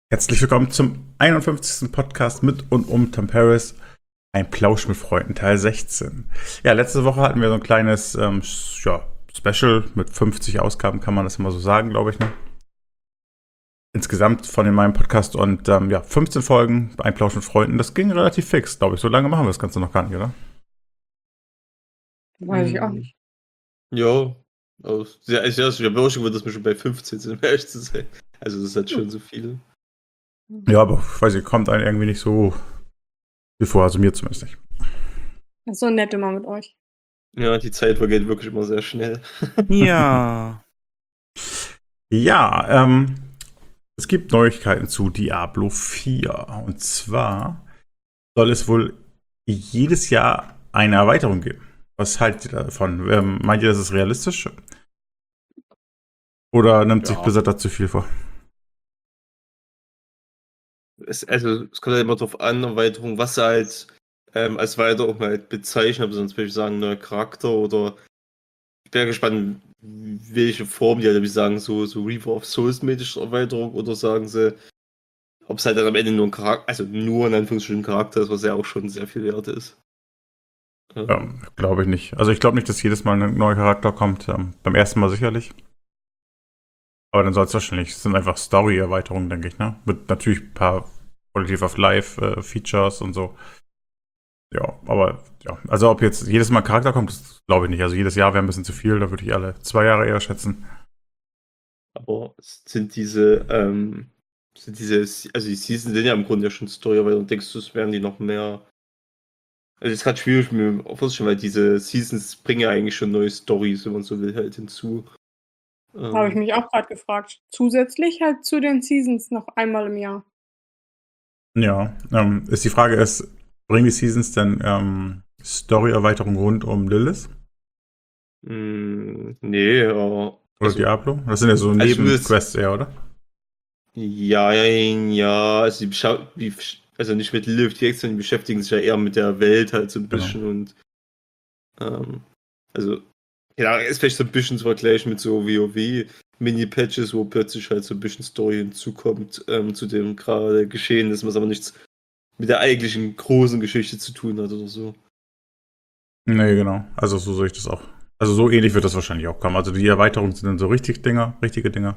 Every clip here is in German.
Herzlich willkommen zum 51. Podcast mit und um Tom Paris. Ein Plausch mit Freunden, Teil 16. Ja, letzte Woche hatten wir so ein kleines Special mit 50 Ausgaben, kann man das immer so sagen, glaube ich. Ne? Insgesamt von in meinem Podcast und 15 Folgen, ein Plausch mit Freunden. Das ging relativ fix, glaube ich. So lange machen wir das Ganze noch gar nicht, oder? Weiß ich auch nicht. Ja, ich habe auch schon gewundert, dass wir schon bei 15 sind, um ehrlich zu sein. Also das ist halt schon so viel. Ja, aber ich weiß nicht, kommt einem irgendwie nicht so wie vor, also mir zumindest nicht. Das ist so nett immer mit euch. Ja, die Zeit vergeht wirklich immer sehr schnell. Ja. Ja, es gibt Neuigkeiten zu Diablo 4. Und zwar soll es wohl jedes Jahr eine Erweiterung geben. Was haltet ihr davon? Meint ihr, das ist realistisch? Oder nimmt sich Blizzard da zu viel vor? Es kommt halt immer drauf an, Erweiterung, was sie halt als Erweiterung halt bezeichnen, aber sonst würde ich sagen, neuer Charakter oder ich bin ja gespannt, welche Form die halt, wie sagen, so Reaper of Souls-mäßige Erweiterung oder sagen sie, ob es halt dann am Ende nur ein Charakter, also nur in Anführungsstrichen ein Charakter ist, was ja auch schon sehr viel wert ist. Glaube ich nicht. Also ich glaube nicht, dass jedes Mal ein neuer Charakter kommt. Beim ersten Mal sicherlich. Aber dann soll es wahrscheinlich, es sind einfach Story-Erweiterungen, denke ich, ne? Mit natürlich ein paar Quality of Life Features und so. Ja, aber ja, also ob jetzt jedes Mal ein Charakter kommt, das glaube ich nicht. Also jedes Jahr wäre ein bisschen zu viel, da würde ich alle 2 Jahre eher schätzen. Aber sind also die Season sind ja im Grunde ja schon Story, aber denkst du, es werden die noch mehr? Also es ist gerade schwierig mir vorzustellen, weil diese Seasons bringen ja eigentlich schon neue Stories, wenn man so will, halt hinzu. Habe ich mich auch gerade gefragt. Zusätzlich halt zu den Seasons noch einmal im Jahr. Ja, ist die Frage bringen die Seasons denn Story-Erweiterung rund um Lilith? Nee, aber. Oder Diablo? Das sind ja so Nebenquests eher, oder? Ja, also also nicht mit Lilith direkt, sondern die beschäftigen sich ja eher mit der Welt halt so ein bisschen und also ja, ist vielleicht so ein bisschen zu vergleichen mit so WoW Mini-Patches, wo plötzlich halt so ein bisschen Story hinzukommt zu dem gerade Geschehen, was aber nichts mit der eigentlichen großen Geschichte zu tun hat oder so. Nee, genau. Also so sehe ich das auch. Also so ähnlich wird das wahrscheinlich auch kommen. Also die Erweiterungen sind dann so richtige Dinger.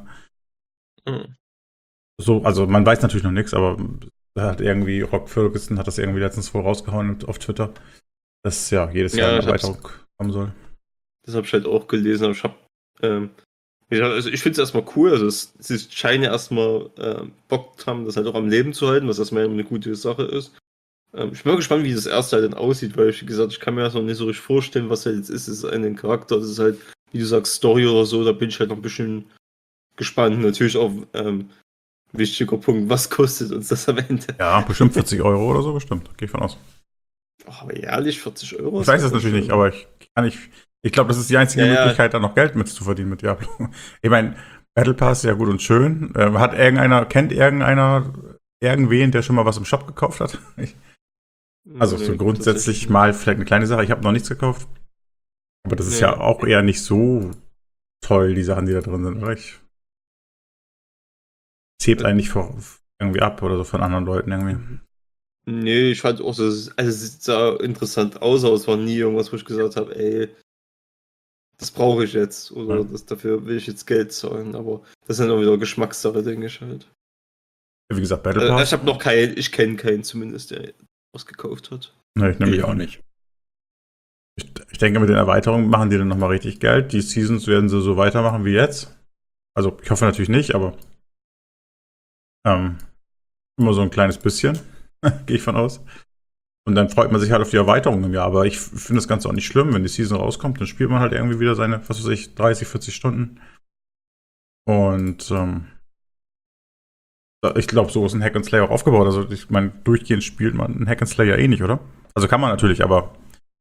So, also man weiß natürlich noch nichts, aber da hat irgendwie Rock Ferguson hat das irgendwie letztens wohl rausgehauen auf Twitter, dass ja jedes Jahr eine Erweiterung kommen soll. Das habe ich halt auch gelesen, aber ich finde es erstmal cool, also sie scheinen ja erstmal Bock haben, das halt auch am Leben zu halten, was erstmal eine gute Sache ist. Ich bin mal gespannt, wie das erste halt dann aussieht, weil wie gesagt, ich kann mir das noch nicht so richtig vorstellen, was halt jetzt ist. Es ist ein Charakter, das ist halt, wie du sagst, Story oder so, da bin ich halt noch ein bisschen gespannt. Natürlich auch wichtiger Punkt, was kostet uns das am Ende? Ja, bestimmt 40 Euro oder so, bestimmt. Gehe ich von aus. Aber ehrlich, 40 Euro? Ich weiß das natürlich nicht, aber ich glaube, das ist die einzige Möglichkeit, da noch Geld mit zu verdienen mit Diablo. Ich meine, Battle Pass ist ja gut und schön. Kennt irgendeiner irgendwen, der schon mal was im Shop gekauft hat? Also so grundsätzlich mal vielleicht eine kleine Sache. Ich habe noch nichts gekauft. Aber das ist ja auch eher nicht so toll, die Sachen, die da drin sind, oder? Es hebt eigentlich irgendwie ab oder so von anderen Leuten irgendwie. Nee, ich fand auch so, also es sah interessant aus, aber es war nie irgendwas, wo ich gesagt habe, ey, das brauche ich jetzt oder dafür will ich jetzt Geld zahlen, aber das ist dann auch wieder Geschmackssache, denke ich halt. Wie gesagt, Battle Pass. Ich kenne keinen zumindest, der was gekauft hat. Nee, ich nämlich auch nicht. Ich denke, mit den Erweiterungen machen die dann nochmal richtig Geld. Die Seasons werden sie so weitermachen wie jetzt. Also, ich hoffe natürlich nicht, aber immer so ein kleines bisschen, gehe ich von aus. Und dann freut man sich halt auf die Erweiterung im Jahr. Aber ich finde das Ganze auch nicht schlimm, wenn die Season rauskommt, dann spielt man halt irgendwie wieder seine, was weiß ich, 30, 40 Stunden. Und ich glaube, so ist ein Hack and Slay auch aufgebaut. Also ich meine, durchgehend spielt man einen Hack and Slay ja eh nicht, oder? Also kann man natürlich, aber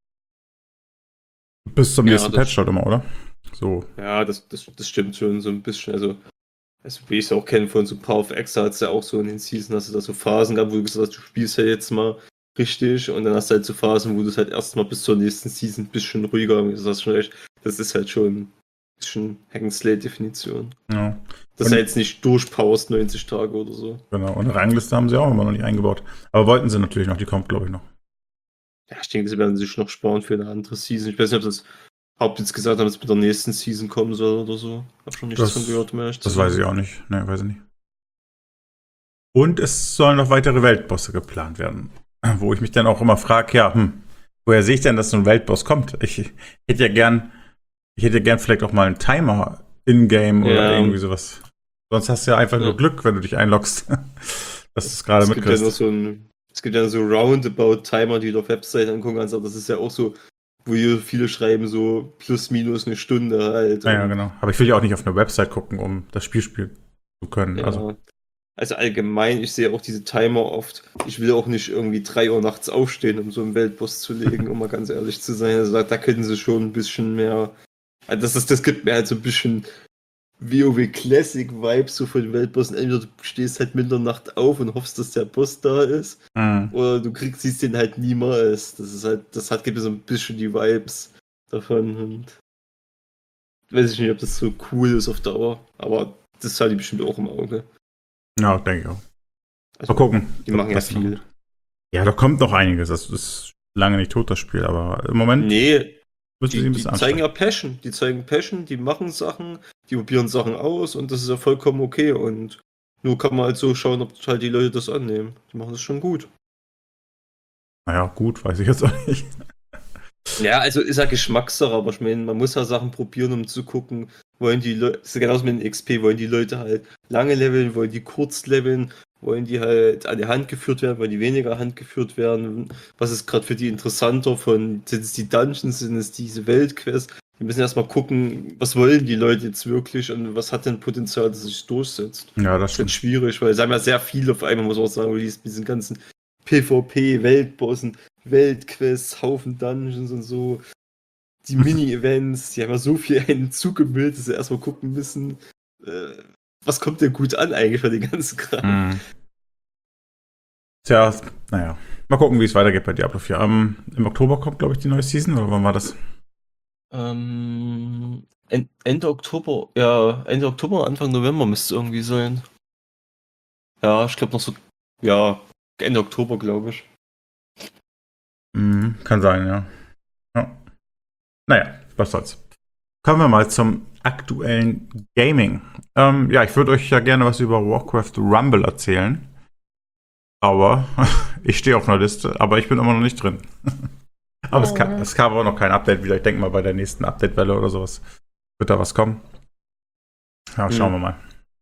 bis zum nächsten Patch halt immer, oder? So. Ja, das stimmt schon so ein bisschen. Also wie ich es auch kenne von so Power of Extra, hat es ja auch so in den Season, hast du da so Phasen gehabt, wo du gesagt hast, du spielst ja jetzt mal richtig und dann hast du halt so Phasen, wo du es halt erstmal bis zur nächsten Season ein bisschen ruhiger, das hast schon recht, das ist halt schon bisschen Hack-and-Slay-Definition. Ja. Dass Und- er jetzt nicht durchpowert 90 Tage oder so. Genau, und eine Rangliste haben sie auch immer noch nicht eingebaut. Aber wollten sie natürlich noch, die kommt, glaube ich, noch. Ja, ich denke, sie werden sich noch sparen für eine andere Season. Ich weiß nicht, ob das Haupt jetzt gesagt haben, dass es mit der nächsten Season kommen soll oder so. Hab schon nichts von gehört mehr. Das weiß ich auch nicht. Ne, weiß ich nicht. Und es sollen noch weitere Weltbosse geplant werden. Wo ich mich dann auch immer frage, ja, woher sehe ich denn, dass so ein Weltboss kommt? Ich hätte ja gern vielleicht auch mal einen Timer in-game oder irgendwie sowas. Sonst hast du ja einfach nur Glück, wenn du dich einloggst, dass du es gerade mitkriegst. Es gibt ja so Roundabout-Timer, die du auf Webseiten angucken kannst, aber das ist ja auch so, wo hier viele schreiben, so plus minus eine Stunde halt. Ja, genau. Aber ich will ja auch nicht auf eine Website gucken, um das Spiel spielen zu können. Ja. Also allgemein, ich sehe auch diese Timer oft. Ich will auch nicht irgendwie 3 Uhr nachts aufstehen, um so einen Weltboss zu legen, um mal ganz ehrlich zu sein. Also da könnten sie schon ein bisschen mehr. Also das gibt mir halt so ein bisschen WoW Classic Vibes so von den Weltbossen. Entweder du stehst halt Mitternacht auf und hoffst, dass der Boss da ist, oder du siehst den halt niemals. Gibt mir so ein bisschen die Vibes davon. Und weiß ich nicht, ob das so cool ist auf Dauer, aber das hat die bestimmt auch im Auge. ja, denke ich auch. Also, Mal gucken. Die machen ja viel. Ja, da kommt noch einiges. Das ist lange nicht tot, das Spiel, aber im Moment Nee, müssen sie ein die bisschen zeigen anstrengen. ja Passion. Die zeigen Passion, die machen Sachen, die probieren Sachen aus und das ist ja vollkommen okay. Und nur kann man halt so schauen, ob halt die Leute das annehmen. Die machen das schon gut. Naja, gut, weiß ich jetzt auch nicht. Ja, also ist ja Geschmackssache, aber ich meine, man muss ja Sachen probieren, um zu gucken, wollen die Leute, das ist genauso mit den XP, wollen die Leute halt lange leveln, wollen die kurz leveln, wollen die halt an die Hand geführt werden, wollen die weniger Hand geführt werden, was ist gerade für die interessanter sind es die Dungeons, sind es diese Weltquests, die müssen erstmal gucken, was wollen die Leute jetzt wirklich und was hat denn Potenzial, dass es sich durchsetzt. Ja, das Das ist halt stimmt. schwierig, weil es haben ja sehr viel auf einmal, muss man auch sagen, mit diesen ganzen PvP, Weltbossen, Weltquests, Haufen Dungeons und so. Die Mini-Events, die haben ja so viel einen zugemüllt, dass sie erstmal gucken müssen, was kommt denn gut an eigentlich für den ganzen Kram. Tja, naja. Mal gucken, wie es weitergeht bei Diablo 4. Im Oktober kommt, glaube ich, die neue Season, oder wann war das? Ende Oktober, ja, Ende Oktober, Anfang November müsste es irgendwie sein. Ja, ich glaube noch so, ja, Ende Oktober, glaube ich. Kann sein, ja. Naja, was soll's. Kommen wir mal zum aktuellen Gaming. Ja, ich würde euch ja gerne was über Warcraft Rumble erzählen. Aber ich stehe auf einer Liste, aber ich bin immer noch nicht drin. Aber es kam auch noch kein Update wieder. Ich denke mal, bei der nächsten Update-Welle oder sowas wird da was kommen. Ja, schauen wir mal.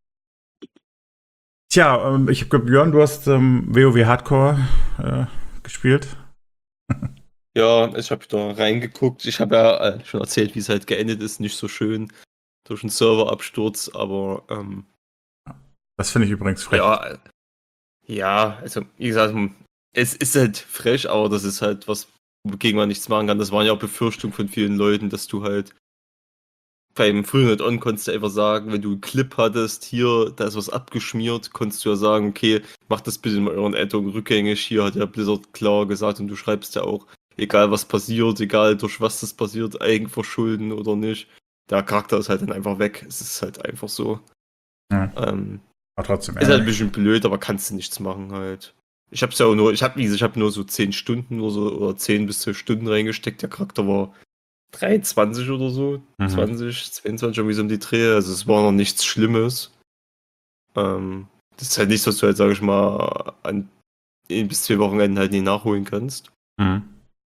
Tja, ich habe Björn, du hast WoW Hardcore gespielt. Ja, ich habe da reingeguckt. Ich habe ja schon erzählt, wie es halt geendet ist. Nicht so schön durch einen Serverabsturz, aber das finde ich übrigens frech. Ja, also wie gesagt, es ist halt frech, aber das ist halt was, wogegen man nichts machen kann. Das waren ja auch Befürchtungen von vielen Leuten, dass du halt beim Frühnet On konntest du einfach sagen, wenn du einen Clip hattest, hier, da ist was abgeschmiert, konntest du ja sagen, okay, macht das bitte in euren Add-on rückgängig. Hier hat ja Blizzard klar gesagt und du schreibst ja auch, egal was passiert, egal durch was das passiert, Eigenverschulden oder nicht, der Charakter ist halt dann einfach weg. Es ist halt einfach so. Ja. Aber trotzdem. Ist halt ein bisschen blöd, aber kannst du nichts machen halt. Ich hab's ja auch nur, ich hab nur so 10 Stunden oder 10 bis 12 Stunden reingesteckt. Der Charakter war 23 oder so, 20, 22, irgendwie so um die Dreh. Also es war noch nichts Schlimmes. Das ist halt nichts, was du halt, sag ich mal, an 1 bis 2 Wochenenden halt nie nachholen kannst. Ja,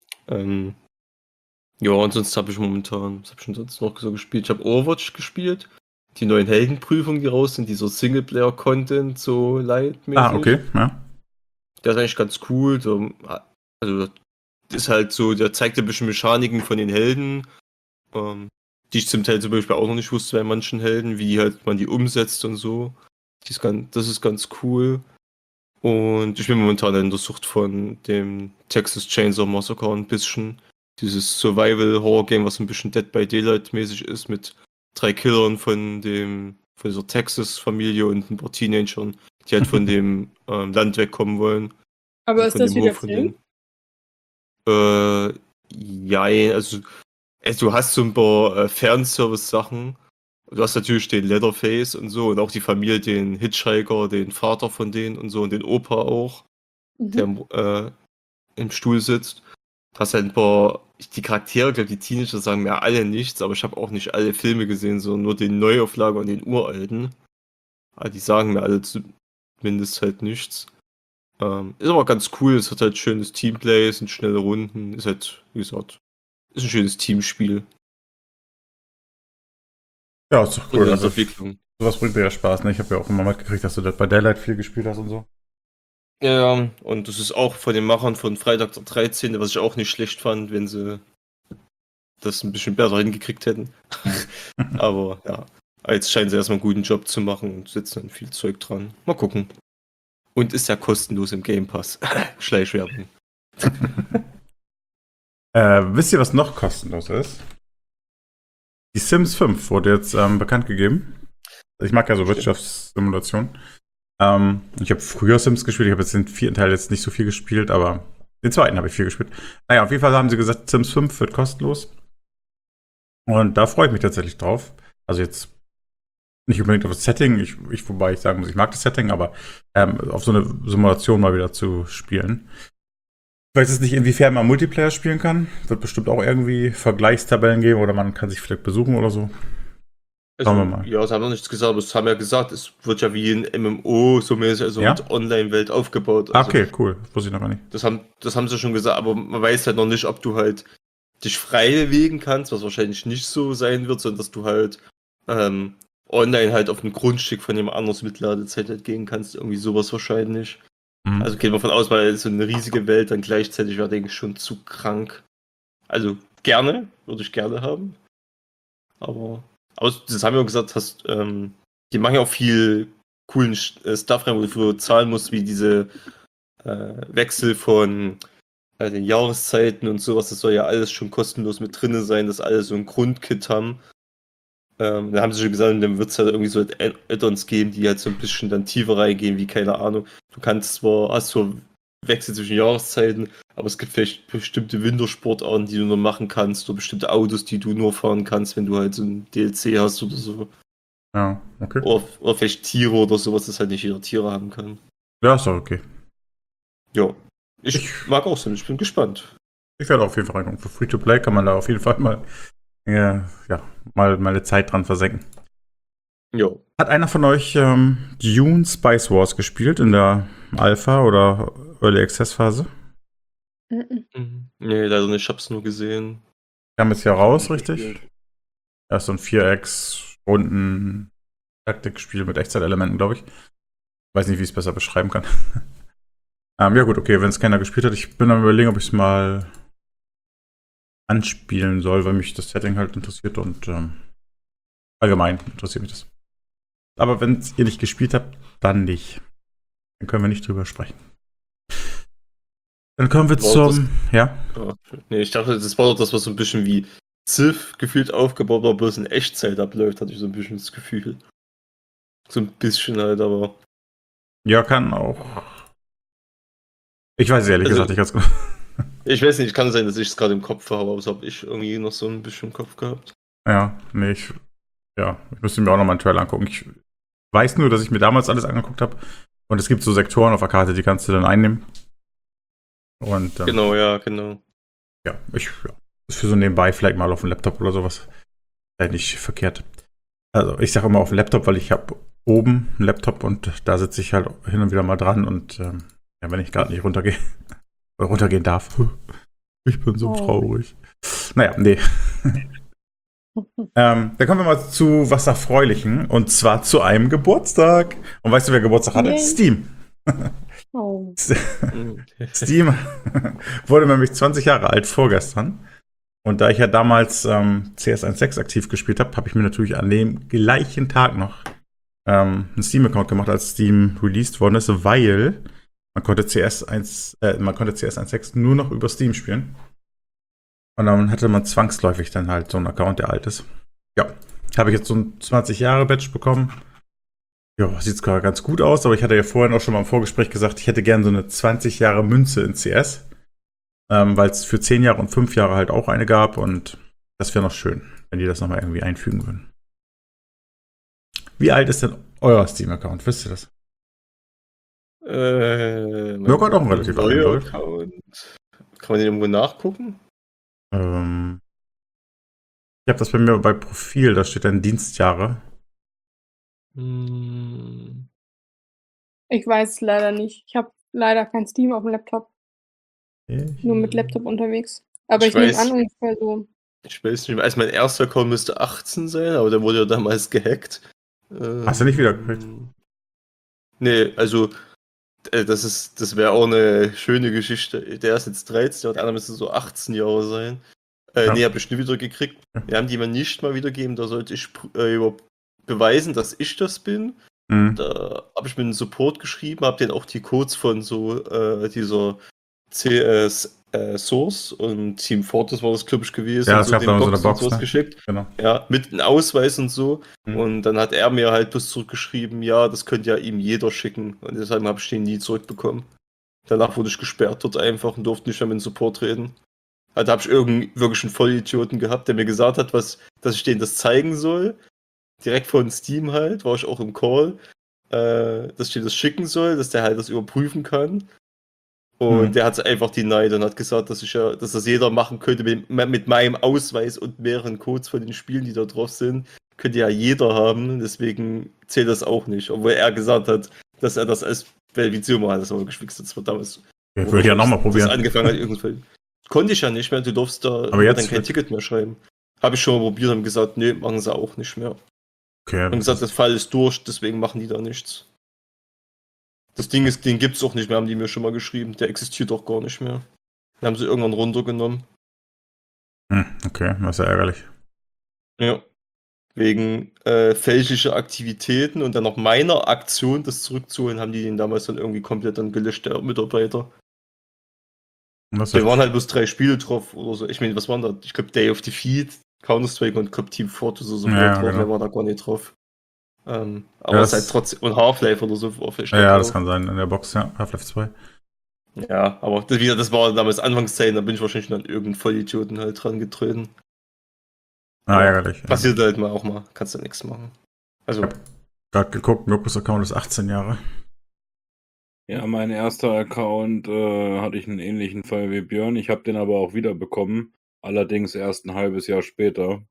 und sonst habe ich momentan, was habe ich denn sonst noch so gespielt? Ich habe Overwatch gespielt. Die neuen Heldenprüfungen, die raus sind, dieser Singleplayer-Content, so lightmäßig. Ah, okay, ja. Der ist eigentlich ganz cool. Also, ist halt so, der zeigt ein bisschen Mechaniken von den Helden, die ich zum Teil zum Beispiel auch noch nicht wusste bei manchen Helden, wie halt man die umsetzt und so. Das ist ganz cool. Und ich bin momentan in der Sucht von dem Texas Chainsaw Massacre ein bisschen. Dieses Survival-Horror-Game, was ein bisschen Dead by Daylight-mäßig ist, mit 3 Killern von dieser Texas-Familie und ein paar Teenagern, die halt von dem Land wegkommen wollen. Aber ist das wieder Film? Ja, also du hast so ein paar Fanservice-Sachen, Du hast natürlich den Leatherface und so und auch die Familie, den Hitchhiker, den Vater von denen und so und den Opa auch, der im Stuhl sitzt. Du hast halt ein paar, die Charaktere, ich glaube, die Teenager sagen mir alle nichts, aber ich habe auch nicht alle Filme gesehen, sondern nur den Neuauflage und den uralten. Aber die sagen mir alle zumindest halt nichts. Ist aber ganz cool, es hat halt schönes Teamplay, es sind schnelle Runden, ist halt, wie gesagt, ist ein schönes Teamspiel. Ja, ist doch Und cool. in Also, der Entwicklung. sowas bringt mir ja Spaß, ne? Ich habe ja auch immer mitgekriegt, dass du Dead by Daylight viel gespielt hast und so. Ja, und das ist auch von den Machern von Freitag der 13., was ich auch nicht schlecht fand, wenn sie das ein bisschen besser hingekriegt hätten. Aber ja, jetzt scheinen sie erstmal einen guten Job zu machen und setzen dann viel Zeug dran. Mal gucken. Und ist ja kostenlos im Game Pass. Schleichwerbung. Wisst ihr, was noch kostenlos ist? Die Sims 5 wurde jetzt bekannt gegeben. Ich mag ja so Wirtschaftssimulationen. Ich habe früher Sims gespielt, ich habe jetzt den 4. Teil jetzt nicht so viel gespielt, aber den 2. habe ich viel gespielt. Naja, auf jeden Fall haben sie gesagt, Sims 5 wird kostenlos. Und da freue ich mich tatsächlich drauf. Also jetzt nicht unbedingt auf das Setting, wobei ich sagen muss, ich mag das Setting, aber auf so eine Simulation mal wieder zu spielen. Ich weiß jetzt nicht, inwiefern man Multiplayer spielen kann. Wird bestimmt auch irgendwie Vergleichstabellen geben oder man kann sich vielleicht besuchen oder so. Schauen wir mal. Ja, sie haben noch nichts gesagt, aber es haben ja gesagt, es wird ja wie ein MMO so mäßig, also Ja? mit Online-Welt aufgebaut. Also Okay, cool. Das wusste ich noch gar nicht. das haben sie schon gesagt, aber man weiß halt noch nicht, ob du halt dich frei bewegen kannst, was wahrscheinlich nicht so sein wird, sondern dass du halt online halt auf ein Grundstück von jemand anderes mit Ladezeit halt gehen kannst, irgendwie sowas wahrscheinlich. Mhm. Also geht man von aus, weil so eine riesige Welt dann gleichzeitig wäre, denke ich, schon zu krank. Also gerne, würde ich gerne haben. Aber das haben wir auch gesagt, die machen ja auch viel coolen Stuff rein, wo du zahlen musst, wie diese Wechsel von den Jahreszeiten und sowas. Das soll ja alles schon kostenlos mit drin sein, dass alle so ein Grundkit haben. Da haben sie schon gesagt, dann wird es halt irgendwie so Add-ons geben, die halt so ein bisschen dann tiefer reingehen, wie keine Ahnung. Du kannst hast zwar Wechsel zwischen Jahreszeiten, aber es gibt vielleicht bestimmte Wintersportarten, die du nur machen kannst, oder bestimmte Autos, die du nur fahren kannst, wenn du halt so ein DLC hast oder so. Ja, okay. Oder vielleicht Tiere oder sowas, dass halt nicht jeder Tiere haben kann. Ja, ist doch okay. Ja. Ich mag auch Sims, ich bin gespannt. Ich werde auf jeden Fall reingucken. Für Free-to-Play kann man da auf jeden Fall mal eine Zeit dran versenken. Ja. Hat einer von euch Dune Spice Wars gespielt in der Alpha oder Early Access Phase? Nee, leider nicht, ich hab's nur gesehen. Kam jetzt ja raus, richtig? Ja, ist so ein 4X-Runden-Taktikspiel mit Echtzeitelementen, glaube ich. Weiß nicht, wie ich es besser beschreiben kann. Ja gut, okay, wenn es keiner gespielt hat, ich bin am Überlegen, ob ich es mal anspielen soll, weil mich das Setting halt interessiert und allgemein interessiert mich das. Aber wenn ihr nicht gespielt habt, dann nicht. Dann können wir nicht drüber sprechen. Dann kommen wir zum... Ja? Nee, ich dachte, das war doch das, was so ein bisschen wie Civ gefühlt aufgebaut war, bloß in Echtzeit abläuft, hatte ich so ein bisschen das Gefühl. So ein bisschen halt, aber... Ja, kann auch... Ich weiß es ehrlich gesagt nicht ganz genau. Ich weiß nicht, kann sein, dass ich es gerade im Kopf habe, aber das habe ich irgendwie noch so ein bisschen im Kopf gehabt. Ja, nee, ich müsste mir auch nochmal einen Trailer angucken. Ich weiß nur, dass ich mir damals alles angeguckt habe. Und es gibt so Sektoren auf der Karte, die kannst du dann einnehmen. Und, genau. Ja, ist für so nebenbei vielleicht mal auf dem Laptop oder sowas. Nicht verkehrt. Also ich sage immer auf dem Laptop, weil ich habe oben einen Laptop und da sitze ich halt hin und wieder mal dran und wenn ich gerade nicht runtergehe oder runtergehen darf. Ich bin so traurig. Naja, nee. Dann kommen wir mal zu was Erfreulichen und zwar zu einem Geburtstag. Und weißt du, wer Geburtstag hatte? Steam. Steam wurde nämlich 20 Jahre alt vorgestern. Und da ich ja damals CS 1.6 aktiv gespielt habe, habe ich mir natürlich an dem gleichen Tag noch einen Steam-Account gemacht, als Steam released worden ist, weil man konnte CS 1.6 nur noch über Steam spielen. Und dann hatte man zwangsläufig dann halt so einen Account, der alt ist. Ja, habe ich jetzt so ein 20-Jahre-Badge bekommen. Ja, sieht zwar ganz gut aus, aber ich hatte ja vorhin auch schon mal im Vorgespräch gesagt, ich hätte gern so eine 20-Jahre-Münze in CS. Weil es für 10 Jahre und 5 Jahre halt auch eine gab und das wäre noch schön, wenn die das nochmal irgendwie einfügen würden. Wie alt ist denn euer Steam-Account? Wisst ihr das? Mirko hat auch einen relativ alten, neuer glaube ich. Account. Kann man den irgendwo nachgucken? Ich habe das bei mir bei Profil, da steht dann Dienstjahre. Ich weiß es leider nicht. Ich habe leider kein Steam auf dem Laptop. Nur mit Laptop unterwegs. Aber ich nehme an, ungefähr so. Ich weiß nicht mehr. Also mein erster Account müsste 18 sein, aber der wurde ja damals gehackt. Hast du nicht wieder gekriegt? Nee, also das wäre auch eine schöne Geschichte. Der ist jetzt 13, und der andere müsste so 18 Jahre sein. Ja. Nee, habe ich nie wieder gekriegt. Ja. Wir haben die mal nicht mal wiedergeben, da sollte ich beweisen, dass ich das bin. Mhm. Da habe ich mit dem Support geschrieben, habe denen auch die Codes von so dieser Source und Team Fortress war das, glaube ich, gewesen. Ja, und das gab da so eine Box, sowas ne? geschickt. Genau. Ja, mit einem Ausweis und so. Mhm. Und dann hat er mir halt bloß zurückgeschrieben, ja, das könnte ja ihm jeder schicken. Und deshalb habe ich den nie zurückbekommen. Danach wurde ich gesperrt dort einfach und durfte nicht mehr mit dem Support reden. Also habe ich wirklich einen Vollidioten gehabt, der mir gesagt hat, dass ich denen das zeigen soll. Direkt von Steam halt, war ich auch im Call. Dass ich dir das schicken soll, dass der halt das überprüfen kann. Und der hat es einfach denied und hat gesagt, dass das jeder machen könnte mit meinem Ausweis und mehreren Codes von den Spielen, die da drauf sind. Könnte ja jeder haben, deswegen zählt das auch nicht. Obwohl er gesagt hat, dass er das als Verifizierung hat, das aber geschwixt hat. Das war damals. Ja, würde ich ja nochmal probieren. Das angefangen hat irgendwann. Konnte ich ja nicht mehr, du durfst da aber jetzt dann kein Ticket mehr schreiben. Habe ich schon mal probiert und gesagt, nee, machen sie auch nicht mehr. Okay. Und gesagt, das Fall ist durch, deswegen machen die da nichts. Das Ding ist, den gibt's auch nicht mehr, haben die mir schon mal geschrieben. Der existiert auch gar nicht mehr. Den haben sie irgendwann runtergenommen. Okay, das ist ja ärgerlich. Ja. Wegen fälschlicher Aktivitäten und dann noch meiner Aktion, das zurückzuholen, haben die den damals dann irgendwie komplett dann gelöscht, der Mitarbeiter. Da waren halt bloß 3 Spiele drauf oder so. Ich meine, was waren da? Ich glaube, Day of Defeat, Counter-Strike und Team Fortress oder so ja, drauf. Genau. Mehr war da gar nicht drauf. Aber ja, es ist halt trotzdem. Und Half-Life oder so. Ja, das kann sein in der Box, ja. Half-Life 2. Ja, aber das war damals Anfangszeit, da bin ich wahrscheinlich an irgendeinen Vollidioten halt dran getreten. Ärgerlich. Passiert halt mal auch mal. Kannst du nichts machen. Also. Gerade geguckt, Mirkus Account ist 18 Jahre. Ja, mein erster Account hatte ich einen ähnlichen Fall wie Björn. Ich habe den aber auch wiederbekommen. Allerdings erst ein halbes Jahr später.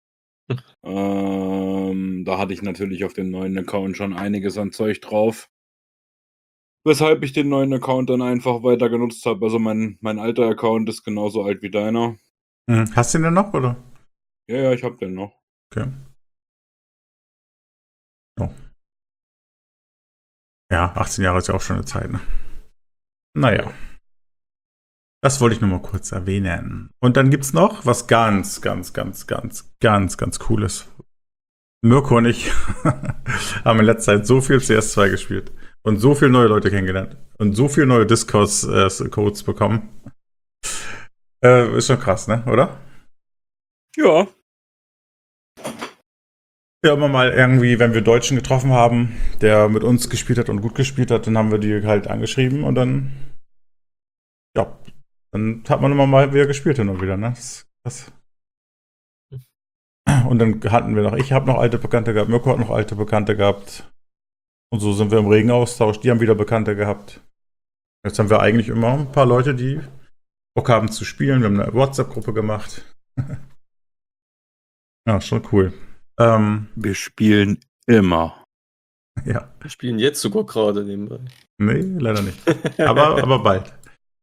Da hatte ich natürlich auf dem neuen Account schon einiges an Zeug drauf. Weshalb ich den neuen Account dann einfach weiter genutzt habe. Also mein alter Account ist genauso alt wie deiner. Hast du den denn noch, oder? Ja, ich hab den noch. Okay. Oh. Ja, 18 Jahre ist ja auch schon eine Zeit, ne? Naja. Das wollte ich nur mal kurz erwähnen. Und dann gibt's noch was ganz Cooles. Mirko und ich haben in letzter Zeit so viel CS2 gespielt und so viele neue Leute kennengelernt und so viele neue Discord-Codes bekommen. Ist schon krass, ne? Oder? Ja. Ja, immer mal irgendwie, wenn wir Deutschen getroffen haben, der mit uns gespielt hat und gut gespielt hat, dann haben wir die halt angeschrieben und dann hat man immer mal wieder gespielt hin und wieder, ne? Das. Und dann hatten wir ich habe noch alte Bekannte gehabt, Mirko hat noch alte Bekannte gehabt. Und so sind wir im regen Austausch, die haben wieder Bekannte gehabt. Jetzt haben wir eigentlich immer ein paar Leute, die Bock haben zu spielen. Wir haben eine WhatsApp-Gruppe gemacht. Ja, schon cool. Wir spielen immer. Ja. Wir spielen jetzt sogar gerade nebenbei. Nee, leider nicht. aber bald.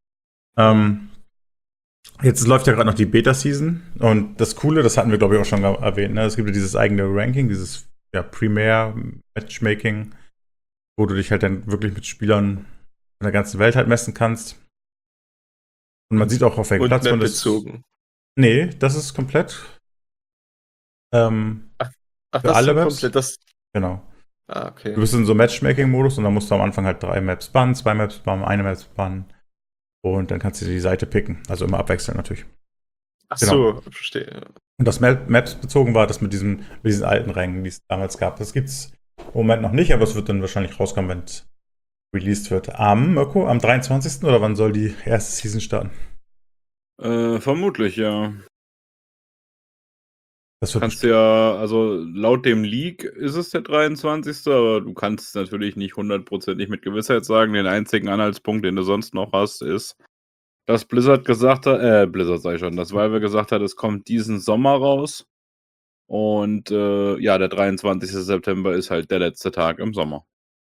Jetzt läuft ja gerade noch die Beta-Season und das Coole, das hatten wir glaube ich auch schon erwähnt, ne? Es gibt ja dieses eigene Ranking, dieses Primär-Matchmaking, wo du dich halt dann wirklich mit Spielern in der ganzen Welt halt messen kannst. Und man sieht auch, auf welchem Platz man das... bezogen. Nee, das ist komplett Ach, für das alle ist Maps. komplett das. Genau. Ah, okay. Du bist in so Matchmaking-Modus und dann musst du am Anfang halt 3 Maps bannen, 2 Maps bannen, eine Maps bannen. Und dann kannst du die Seite picken. Also immer abwechseln natürlich. Ach Genau. so, verstehe. Und das Maps bezogen war das mit diesen alten Rängen, die es damals gab. Das gibt's im Moment noch nicht, aber es wird dann wahrscheinlich rauskommen, wenn es released wird. Mirko, am 23. oder wann soll die erste Season starten? Vermutlich, ja. Das wird Kannst du ja, also laut dem Leak ist es der 23., aber du kannst es natürlich nicht 100% mit Gewissheit sagen. Den einzigen Anhaltspunkt, den du sonst noch hast, ist, dass Blizzard gesagt hat, Blizzard sag ich schon, dass Valve gesagt hat, es kommt diesen Sommer raus. Und ja, der 23. September ist halt der letzte Tag im Sommer.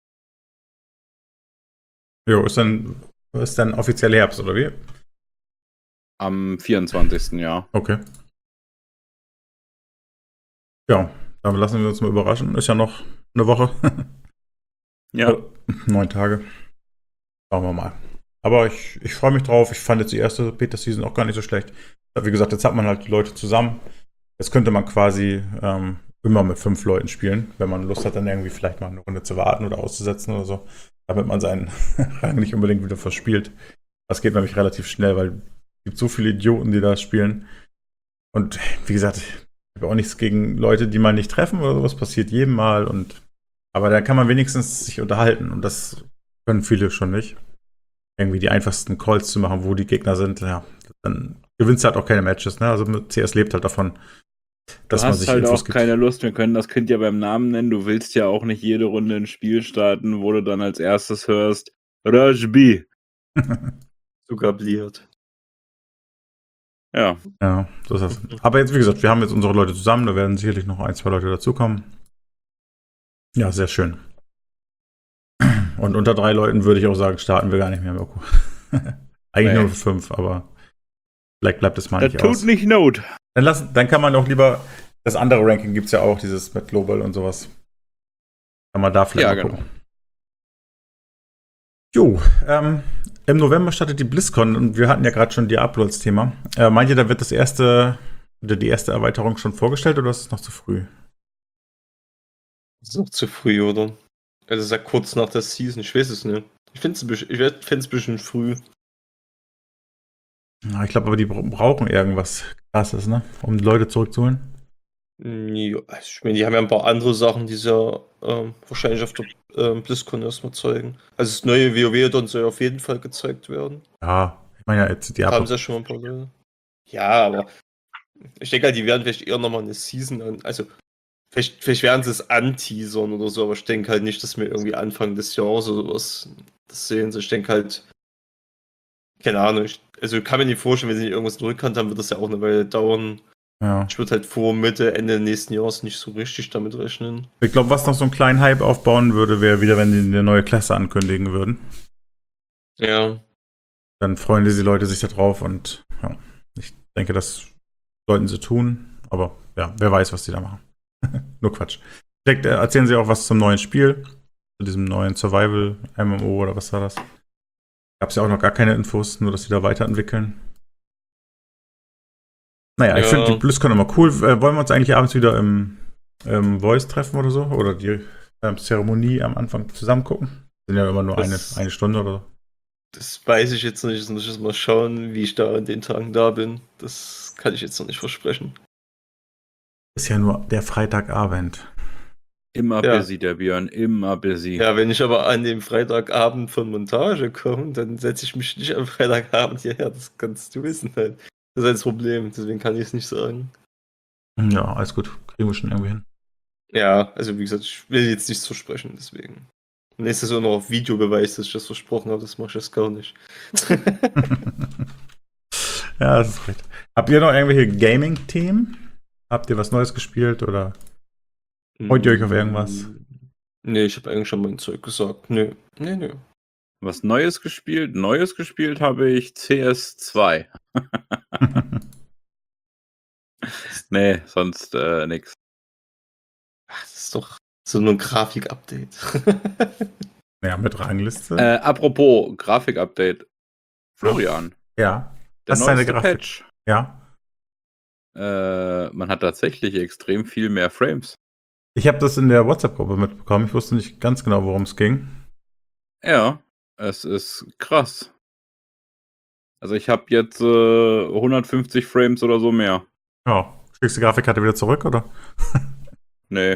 Jo, ist dann offiziell Herbst, oder wie? Am 24. Ja. Okay. Ja, dann lassen wir uns mal überraschen. Ist ja noch eine Woche. Ja. 9 Tage. Schauen wir mal. Aber ich freue mich drauf. Ich fand jetzt die erste Beta-Season auch gar nicht so schlecht. Wie gesagt, jetzt hat man halt die Leute zusammen. Jetzt könnte man quasi immer mit 5 Leuten spielen, wenn man Lust hat, dann irgendwie vielleicht mal eine Runde zu warten oder auszusetzen oder so, damit man seinen Rang nicht unbedingt wieder verspielt. Das geht nämlich relativ schnell, weil es gibt so viele Idioten, die da spielen. Und wie gesagt, ich habe auch nichts gegen Leute, die man nicht treffen oder sowas, passiert jedem Mal. Aber da kann man wenigstens sich unterhalten und das können viele schon nicht. Irgendwie die einfachsten Calls zu machen, wo die Gegner sind, ja, dann gewinnst du halt auch keine Matches, ne? Also CS lebt halt davon, dass man sich halt Infos auch gibt. keine Lust, wir können das Kind ja beim Namen nennen, du willst ja auch nicht jede Runde ein Spiel starten, wo du dann als erstes hörst, Rajbi. Sugabliert. Ja. Ja, so ist das. Aber jetzt, wie gesagt, wir haben jetzt unsere Leute zusammen, da werden sicherlich noch 1, 2 Leute dazukommen. Ja, sehr schön. Und unter 3 Leuten würde ich auch sagen, starten wir gar nicht mehr, Mirko. Eigentlich nur 5, aber vielleicht bleibt es mal Das nicht tut aus. nicht Not. Dann kann man auch lieber, das andere Ranking gibt es ja auch, dieses mit Global und sowas. Kann man da vielleicht Ja, mal genau. gucken. Jo, im November startet die BlizzCon und wir hatten ja gerade schon Diablo als Thema. Meint ihr, da wird die erste Erweiterung schon vorgestellt oder ist es noch zu früh? Das ist noch zu früh, oder? Also, es ist ja kurz nach der Season, ich weiß es nicht. Ich fände es ein bisschen früh. Ja, ich glaube aber, die brauchen irgendwas Krasses, ne? Um die Leute zurückzuholen. Ja, also ich meine, die haben ja ein paar andere Sachen, die sie ja wahrscheinlich auf der BlizzCon erstmal zeigen. Also das neue WoW soll auf jeden Fall gezeigt werden. Ja, ich meine ja jetzt Diablo. Haben sie ja schon mal ein paar Leute. Ja, aber ich denke halt, die werden vielleicht eher nochmal eine Season an. Also, vielleicht werden sie es anteasern oder so, aber ich denke halt nicht, dass wir irgendwie Anfang des Jahres oder sowas das sehen. Ich denke halt, keine Ahnung, also ich kann mir nicht vorstellen, wenn sie nicht irgendwas in der Rückhand haben, wird das ja auch eine Weile dauern. Ja. Ich würde halt vor Mitte, Ende nächsten Jahres nicht so richtig damit rechnen. Ich glaube, was noch so einen kleinen Hype aufbauen würde, wäre wieder, wenn die eine neue Klasse ankündigen würden. Ja. Dann freuen die Leute sich da drauf und ja, ich denke, das sollten sie tun. Aber ja, wer weiß, was die da machen. Nur Quatsch. Vielleicht erzählen sie auch was zum neuen Spiel, zu diesem neuen Survival-MMO oder was war das? Gab es ja auch noch gar keine Infos, nur dass sie da weiterentwickeln. Naja, ich finde die BlizzCon immer cool. Wollen wir uns eigentlich abends wieder im Voice treffen oder so? Oder die Zeremonie am Anfang zusammen gucken? Sind ja immer nur eine Stunde oder so. Das weiß ich jetzt nicht. Jetzt muss ich mal schauen, wie ich da an den Tagen da bin. Das kann ich jetzt noch nicht versprechen. Ist ja nur der Freitagabend. Immer busy, der Björn, immer busy. Ja, wenn ich aber an dem Freitagabend von Montage komme, dann setze ich mich nicht am Freitagabend hierher. Das kannst du wissen halt. Das ist das Problem, deswegen kann ich es nicht sagen. Ja, alles gut. Kriegen wir schon irgendwie hin. Ja, also wie gesagt, ich will jetzt nichts versprechen, deswegen. Und ist das auch noch auf Videobeweis, dass ich das versprochen habe, das mache ich jetzt gar nicht. Ja, das ist recht. Habt ihr noch irgendwelche Gaming-Themen? Habt ihr was Neues gespielt oder freut ihr euch auf irgendwas? Nee, ich habe eigentlich schon mein Zeug gesagt. Nee. Was Neues gespielt? Neues gespielt habe ich CS2. Nee, sonst nix. Ach, das ist doch so ein Grafik-Update. Ja, mit Rangliste. Apropos Grafik-Update. Florian. Ja. Der Was ist deine neueste Grafik? Patch. Ja. Man hat tatsächlich extrem viel mehr Frames. Ich habe das in der WhatsApp-Gruppe mitbekommen. Ich wusste nicht ganz genau, worum es ging. Ja, es ist krass. Also ich habe jetzt 150 Frames oder so mehr. Ja. Schickst du die Grafikkarte wieder zurück, oder? Nee.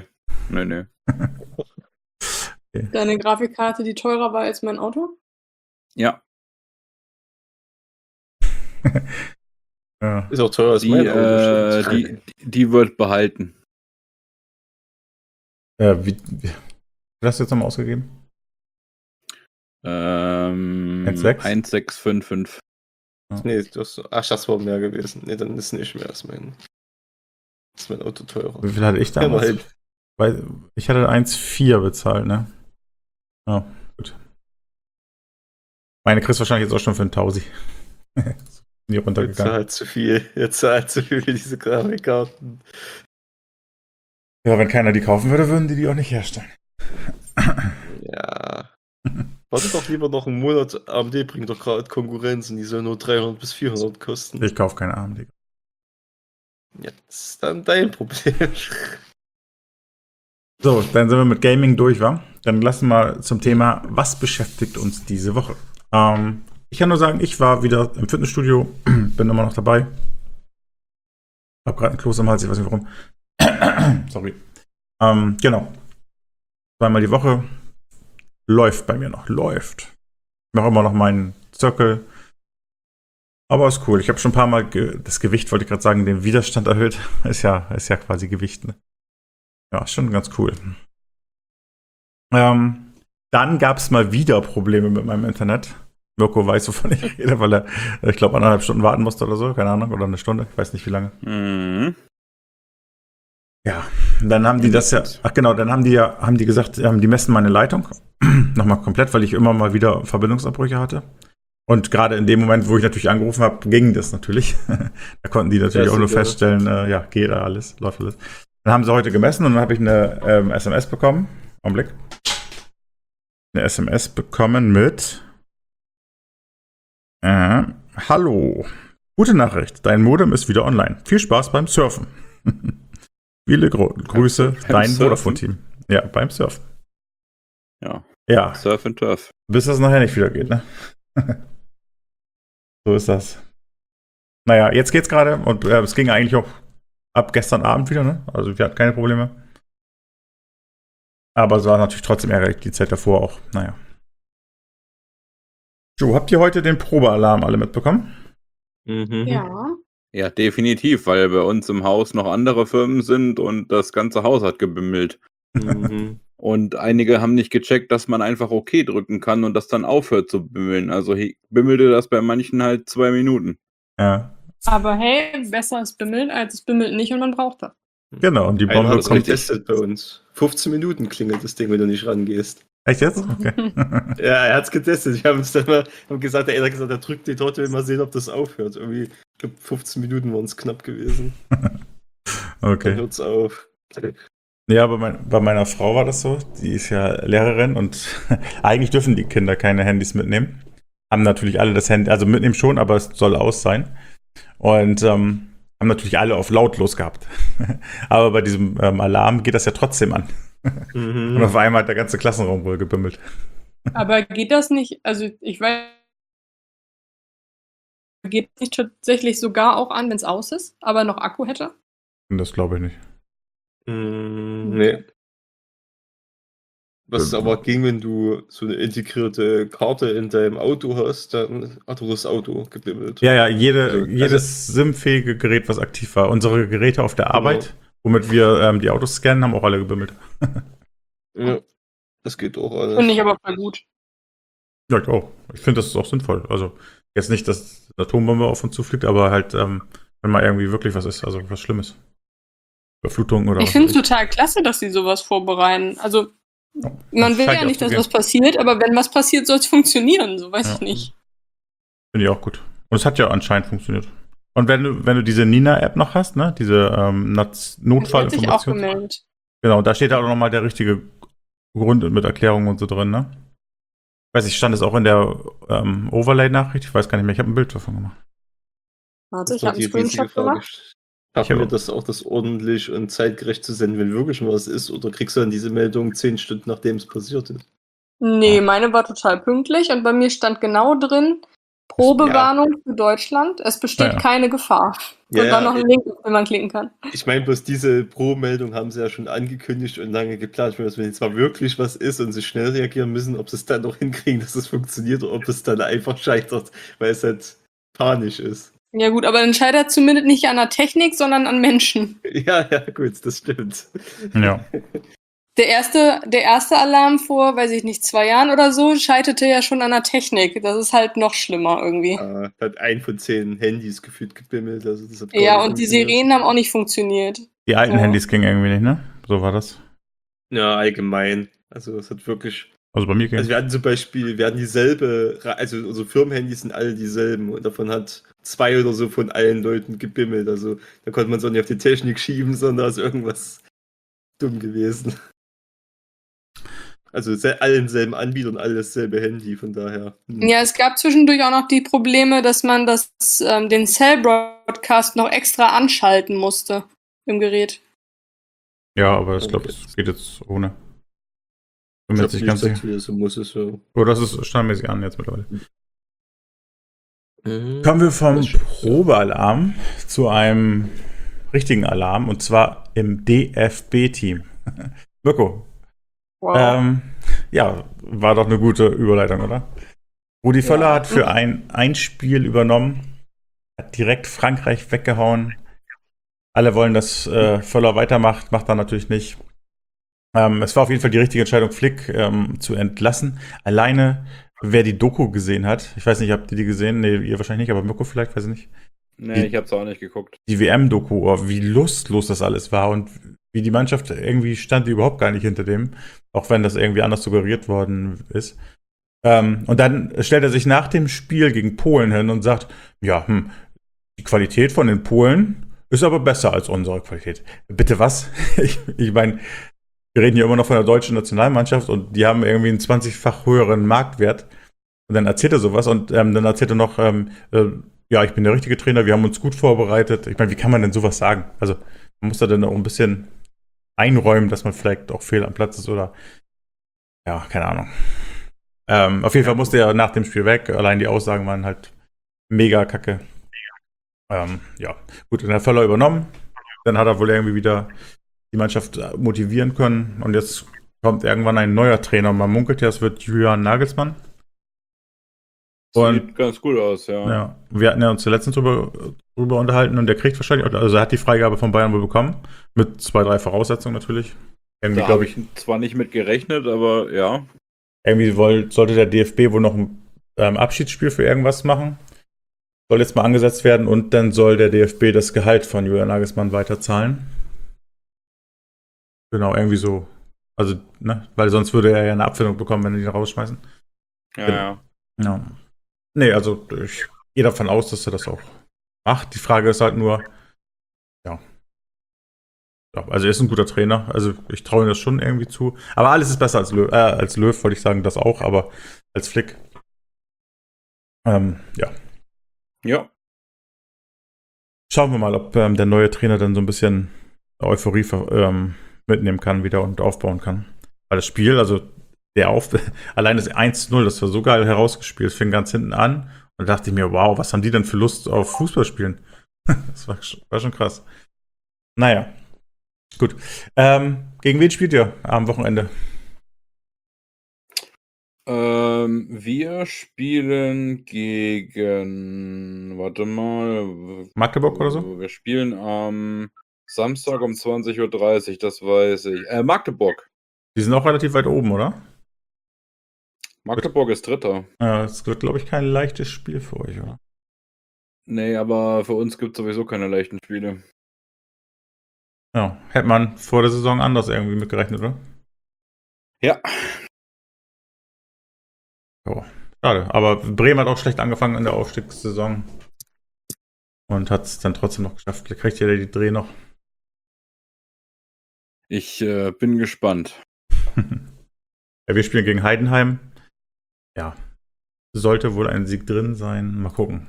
Deine Grafikkarte, die teurer war als mein Auto? Ja. Ja. Ist auch teurer als mein Auto. Die wird behalten. Wie hast du jetzt nochmal ausgegeben? 1,6? 1,655. Nee, das war mehr gewesen. Nee, dann ist nicht mehr als mein Auto teurer. Wie viel hatte ich damals? Weil ich hatte 1,4 bezahlt, ne? Ja, gut. Meine kriegst du wahrscheinlich jetzt auch schon für einen Tausi. Die runtergegangen. Jetzt zahlt zu viel. Jetzt zahlt zu viel für diese Grafikkarten. Ja, wenn keiner die kaufen würde, würden die auch nicht herstellen. Ja. Warte doch lieber noch einen Monat. AMD bringt doch gerade Konkurrenz und die sollen nur 300 bis 400 kosten. Ich kaufe keine AMD. Jetzt dann dein Problem. So, dann sind wir mit Gaming durch, wa? Dann lassen wir zum Thema, was beschäftigt uns diese Woche? Ich kann nur sagen, ich war wieder im Fitnessstudio, bin immer noch dabei. Hab gerade ein Kloß im Hals, ich weiß nicht warum. Sorry. Genau. Zweimal die Woche. Läuft bei mir noch. Läuft. Ich mache immer noch meinen Zirkel. Aber ist cool. Ich habe schon ein paar Mal das Gewicht, wollte ich gerade sagen, den Widerstand erhöht. Ist ja quasi Gewicht, ne? Ja, schon ganz cool. Dann gab es mal wieder Probleme mit meinem Internet. Mirko weiß, wovon ich rede, weil er, ich glaube, 1,5 Stunden warten musste oder so. Keine Ahnung. Oder eine Stunde. Ich weiß nicht, wie lange. Mhm. Ja, dann haben die das ja, dann haben die gesagt, die messen meine Leitung nochmal komplett, weil ich immer mal wieder Verbindungsabbrüche hatte. Und gerade in dem Moment, wo ich natürlich angerufen habe, ging das natürlich. Da konnten die natürlich auch nur feststellen, geht da alles, läuft alles. Dann haben sie heute gemessen und dann habe ich eine SMS bekommen. Augenblick. Eine SMS bekommen mit Hallo, gute Nachricht, dein Modem ist wieder online. Viel Spaß beim Surfen. Viele Grüße, dein Vodafone-Team. Ja, beim Surfen. Ja. Surf and Turf. Bis das nachher nicht wieder geht, ne? So ist das. Naja, jetzt geht's gerade und es ging eigentlich auch ab gestern Abend wieder, ne? Also wir hatten keine Probleme. Aber es war natürlich trotzdem ärgerlich, die Zeit davor auch. Naja. So, habt ihr heute den Probealarm alle mitbekommen? Mhm. Ja. Ja, definitiv, weil bei uns im Haus noch andere Firmen sind und das ganze Haus hat gebimmelt. Mhm. Und einige haben nicht gecheckt, dass man einfach OK drücken kann und das dann aufhört zu bimmeln. Also bimmelte das bei manchen halt 2 Minuten. Ja. Aber hey, besser es bimmelt, als es bimmelt nicht und man braucht das. Genau, und die Einmal Bombe das kommt. getestet bei uns. 15 Minuten klingelt das Ding, wenn du nicht rangehst. Echt jetzt? Okay. Ja, er hat's getestet. Ich habe uns dann mal gesagt, er drückt die Torte, will mal sehen, ob das aufhört. Irgendwie, ich glaube, 15 Minuten waren es knapp gewesen. Okay. Dann hört's auf. Ja, bei meiner Frau war das so. Die ist ja Lehrerin und eigentlich dürfen die Kinder keine Handys mitnehmen. Haben natürlich alle das Handy, also mitnehmen schon, aber es soll aus sein. Und haben natürlich alle auf lautlos gehabt. Aber bei diesem Alarm geht das ja trotzdem an. Und auf einmal hat der ganze Klassenraum wohl gebimmelt. Aber geht das nicht, also ich weiß, geht das nicht tatsächlich sogar auch an, wenn es aus ist, aber noch Akku hätte? Das glaube ich nicht. Nee. Was aber ging, wenn du so eine integrierte Karte in deinem Auto hast, dann hat das Auto gebimmelt. Ja, jedes SIM-fähige Gerät, was aktiv war. Unsere Geräte auf der Arbeit, womit wir die Autos scannen, haben auch alle gebimmelt. Ja, das geht auch alles. Finde ich aber voll gut. Ja, ich auch. Ich finde, das ist auch sinnvoll. Also jetzt nicht, dass eine Atombombe auf uns zufliegt, aber halt, wenn mal irgendwie wirklich was ist, also was Schlimmes. Überflutung oder was. Ich finde es total klasse, dass sie sowas vorbereiten. Also man will ja nicht, dass was passiert, aber wenn was passiert, soll es funktionieren. So weiß ich nicht. Finde ich auch gut. Und es hat ja anscheinend funktioniert. Und wenn du diese Nina-App noch hast, ne, diese Notfallinformation. Auch gemeldet. Genau, da steht da auch nochmal der richtige Grund mit Erklärungen und so drin, ne? Ich weiß nicht, stand es auch in der Overlay-Nachricht? Ich weiß gar nicht mehr, ich habe ein Bild davon gemacht. Warte, ich habe einen Screenshot gemacht. Schaffen wir das auch, das ordentlich und zeitgerecht zu senden, wenn wirklich mal was ist? Oder kriegst du dann diese Meldung 10 Stunden, nachdem es passiert ist? Nee, meine war total pünktlich und bei mir stand genau drin, Probewarnung für Deutschland, es besteht keine Gefahr. Und dann noch ein Link, den man klicken kann. Ich meine, bloß diese Pro-Meldung haben sie ja schon angekündigt und lange geplant. Ich meine, wenn jetzt mal wirklich was ist und sie schnell reagieren müssen, ob sie es dann noch hinkriegen, dass es funktioniert oder ob es dann einfach scheitert, weil es halt panisch ist. Ja gut, aber dann scheitert zumindest nicht an der Technik, sondern an Menschen. Ja, gut, das stimmt. Ja. Der erste Alarm vor, weiß ich nicht, 2 Jahren oder so, scheiterte ja schon an der Technik. Das ist halt noch schlimmer irgendwie. Hat 1 von 10 Handys gefühlt gebimmelt. Also das hat Ja, und die Sirenen haben auch nicht funktioniert. Die alten So. Handys gingen irgendwie nicht, ne? So war das. Ja, allgemein. Also es hat wirklich. Also bei mir ging Also wir hatten zum Beispiel, dieselbe, also unsere Firmenhandys sind alle dieselben und davon hat 2 oder so von allen Leuten gebimmelt. Also da konnte man es auch nicht auf die Technik schieben, sondern ist irgendwas dumm gewesen. Also alle im selben Anbieter und alle dasselbe Handy, von daher. Ja, es gab zwischendurch auch noch die Probleme, dass man den Cell-Broadcast noch extra anschalten musste im Gerät. Ja, aber ich glaube, es geht jetzt ohne. Bin mir jetzt nicht ganz sicher. So muss es so. Oh, das ist standardmäßig an jetzt mittlerweile. Kommen wir vom Probealarm zu einem richtigen Alarm, und zwar im DFB-Team. Mirko. Wow. Ja, war doch eine gute Überleitung, oder? Rudi Völler hat für ein Spiel übernommen, hat direkt Frankreich weggehauen. Alle wollen, dass Völler weitermacht, macht er natürlich nicht. Es war auf jeden Fall die richtige Entscheidung, Flick zu entlassen. Alleine, wer die Doku gesehen hat, ich weiß nicht, habt ihr die gesehen? Nee, ihr wahrscheinlich nicht, aber Mirko vielleicht, weiß ich nicht. Nee, ich hab's auch nicht geguckt. Die WM-Doku, wie lustlos das alles war und wie die Mannschaft irgendwie stand, die überhaupt gar nicht hinter dem, auch wenn das irgendwie anders suggeriert worden ist. Und dann stellt er sich nach dem Spiel gegen Polen hin und sagt, ja, die Qualität von den Polen ist aber besser als unsere Qualität. Bitte was? Ich meine, wir reden hier immer noch von der deutschen Nationalmannschaft und die haben irgendwie einen 20-fach höheren Marktwert. Und dann erzählt er sowas und dann erzählt er noch, ja, ich bin der richtige Trainer, wir haben uns gut vorbereitet. Ich meine, wie kann man denn sowas sagen? Also, man muss da dann auch ein bisschen einräumen, dass man vielleicht auch fehl am Platz ist oder, ja, keine Ahnung. Auf jeden Fall musste er nach dem Spiel weg. Allein die Aussagen waren halt mega kacke. Ja, gut, dann hat Völler übernommen. Dann hat er wohl irgendwie wieder die Mannschaft motivieren können. Und jetzt kommt irgendwann ein neuer Trainer. Man munkelt ja, es wird Julian Nagelsmann. Sieht ganz gut aus, ja. Ja, wir hatten ja uns letztens drüber unterhalten und der kriegt wahrscheinlich, also er hat die Freigabe von Bayern wohl bekommen. Mit 2, 3 Voraussetzungen natürlich. Irgendwie, da habe ich zwar nicht mit gerechnet, aber ja. Irgendwie sollte der DFB wohl noch ein Abschiedsspiel für irgendwas machen. Soll jetzt mal angesetzt werden und dann soll der DFB das Gehalt von Julian Nagelsmann weiterzahlen. Genau, irgendwie so. Also, ne, weil sonst würde er ja eine Abfindung bekommen, wenn die ihn rausschmeißen. Ja. Nee, also ich gehe davon aus, dass er das auch macht. Die Frage ist halt nur, ja, also er ist ein guter Trainer, also ich traue ihm das schon irgendwie zu. Aber alles ist besser als Löw, wollte ich sagen, das auch, aber als Flick. Ja. Ja. Schauen wir mal, ob der neue Trainer dann so ein bisschen Euphorie mitnehmen kann wieder und aufbauen kann. Weil das Spiel, also allein das 1-0, das war so geil herausgespielt, fing ganz hinten an und da dachte ich mir, wow, was haben die denn für Lust auf Fußballspielen? Das war schon krass. Naja, gut. Gegen wen spielt ihr am Wochenende? Wir spielen gegen, warte mal. Magdeburg oder so? Wir spielen am Samstag um 20:30 Uhr, das weiß ich. Magdeburg. Die sind auch relativ weit oben, oder? Magdeburg ist Dritter. Es wird, glaube ich, kein leichtes Spiel für euch, oder? Nee, aber für uns gibt es sowieso keine leichten Spiele. Ja, hätte man vor der Saison anders irgendwie mitgerechnet, oder? Ja. Ja, schade. Aber Bremen hat auch schlecht angefangen in der Aufstiegssaison. Und hat es dann trotzdem noch geschafft. Kriegt ihr die Dreh noch? Ich bin gespannt. Ja, wir spielen gegen Heidenheim. Ja, sollte wohl ein Sieg drin sein. Mal gucken.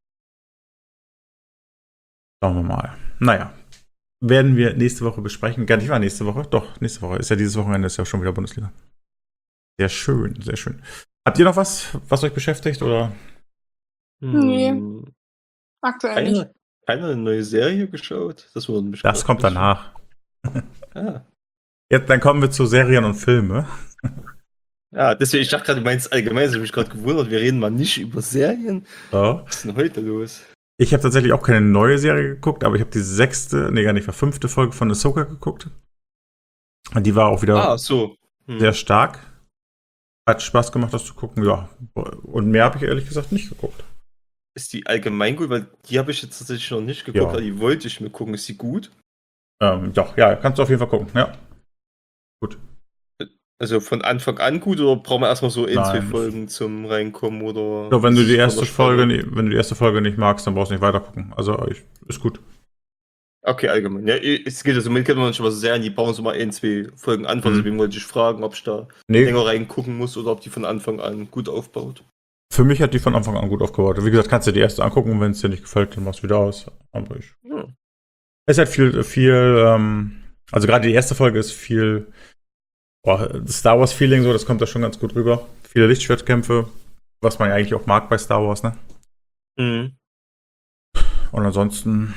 Schauen wir mal. Naja, werden wir nächste Woche besprechen. Gar nicht war nächste Woche. Doch, nächste Woche. Ist ja dieses Wochenende, ist ja schon wieder Bundesliga. Sehr schön, sehr schön. Habt ihr noch was euch beschäftigt, oder? Nee. Aktuell nicht. Keiner eine neue Serie geschaut? Das kommt danach. Ah. Jetzt, dann kommen wir zu Serien und Filme. Ja, deswegen, ich dachte gerade, du meinst allgemein, ich habe mich gerade gewundert, wir reden mal nicht über Serien. Ja. Was ist denn heute los? Ich habe tatsächlich auch keine neue Serie geguckt, aber ich habe die 5. Folge von Ahsoka geguckt. Und die war auch wieder so. sehr stark. Hat Spaß gemacht, das zu gucken, ja. Und mehr habe ich ehrlich gesagt nicht geguckt. Ist die allgemein gut? Weil die habe ich jetzt tatsächlich noch nicht geguckt, aber die wollte ich mir gucken. Ist die gut? Doch, ja, kannst du auf jeden Fall gucken, ja. Gut. Also von Anfang an gut oder brauchen wir erstmal so 2 Folgen zum Reinkommen oder? Ja, wenn du die erste Folge nicht magst, dann brauchst du nicht weiter gucken. Also ist gut. Okay, allgemein. Ja, es geht also mit kennt man schon was sehr, die bauen so mal 2 Folgen an, deswegen wollte ich fragen, ob ich da länger reingucken muss oder ob die von Anfang an gut aufbaut. Für mich hat die von Anfang an gut aufgebaut. Wie gesagt, kannst du die erste angucken, wenn es dir nicht gefällt, dann machst du wieder aus. Aber es hat viel, also gerade die erste Folge ist viel das Star Wars Feeling so, das kommt da schon ganz gut rüber. Viele Lichtschwertkämpfe, was man ja eigentlich auch mag bei Star Wars, ne? Mhm. Und ansonsten,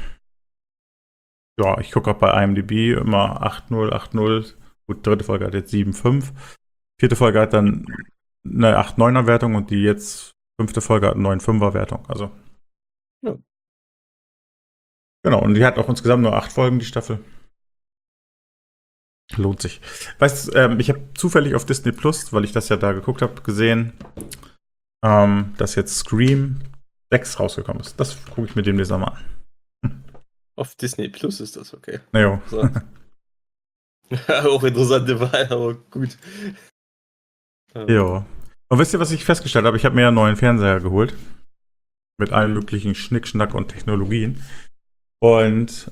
ja, ich gucke auch bei IMDb immer 8.0, 8.0. Gut, 3. Folge hat jetzt 7.5. 4. Folge hat dann eine 8.9er Wertung und die jetzt 5. Folge hat eine 9.5er Wertung. Also. Ja. Genau, und die hat auch insgesamt nur 8 Folgen, die Staffel. Lohnt sich. Weißt du, ich habe zufällig auf Disney Plus, weil ich das ja da geguckt habe, gesehen, dass jetzt Scream 6 rausgekommen ist. Das gucke ich mir demnächst mal an. Auf Disney Plus ist das okay. Ja. So. Auch interessante Wahl, aber gut. Ja. Und wisst ihr, was ich festgestellt habe? Ich habe mir ja einen neuen Fernseher geholt. Mit allen möglichen Schnickschnack und Technologien. Und